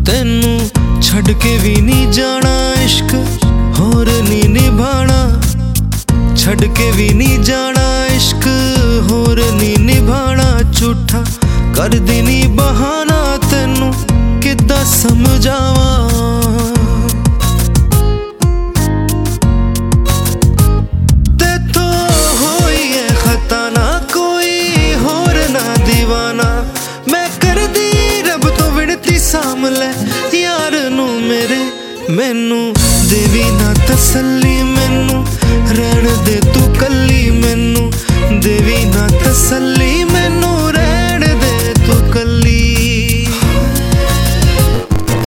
तेनू छड़ के भी नहीं जाना, इश्क होर नहीं निभाना। छड़ के भी नहीं जाना, इश्क होर नहीं निभाना। झूठा कर दी नी बहाना, तेनू किद्दां समझावां। यार नू मेरे मैनू देवी ना तसल्ली, मैनू रहन दे तू कल्ली। मैनू देवी ना तसल्ली।